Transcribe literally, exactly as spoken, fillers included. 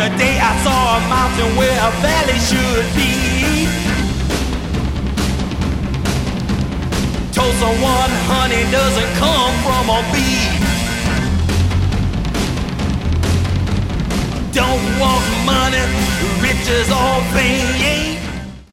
That day I saw a mountain where a valley should be. Told someone honey doesn't come from a bee. Don't want money, riches or fame.